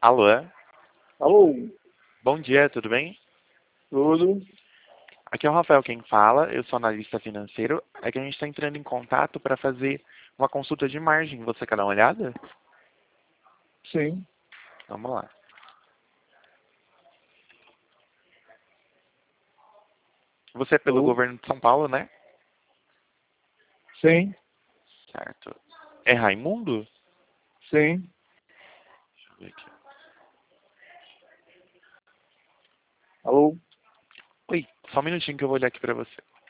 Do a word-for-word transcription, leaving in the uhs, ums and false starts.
Alô? Alô, Bom dia, tudo bem? tudo? Aqui é o Rafael quem fala, eu sou analista financeiro. É que a gente está entrando em contato para fazer uma consulta de margem. Você quer dar uma olhada? Sim, Vamos lá. Você é pelo alô, governo de São Paulo, né? sim, Certo. É Raimundo? sim, Deixa eu ver aqui. alô, Oi, só um minutinho que eu vou olhar aqui para você.